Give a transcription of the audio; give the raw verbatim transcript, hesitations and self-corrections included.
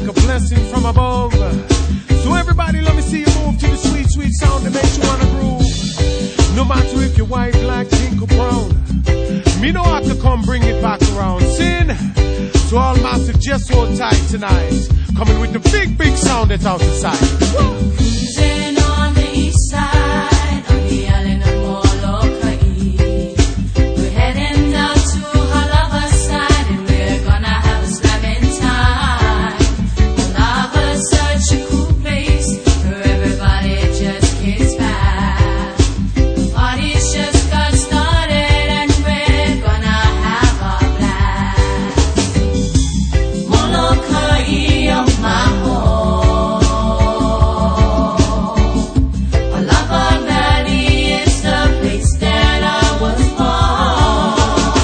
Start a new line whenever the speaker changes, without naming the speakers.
like a blessing from above. So everybody, let me see you move to the sweet, sweet sound that makes you wanna groove. No matter if you're white, black, pink or brown, me know how to come bring it back around. Sin, so all massive just hold tight tonight. Coming with the big, big sound that's out the side.
Cruising on the east side.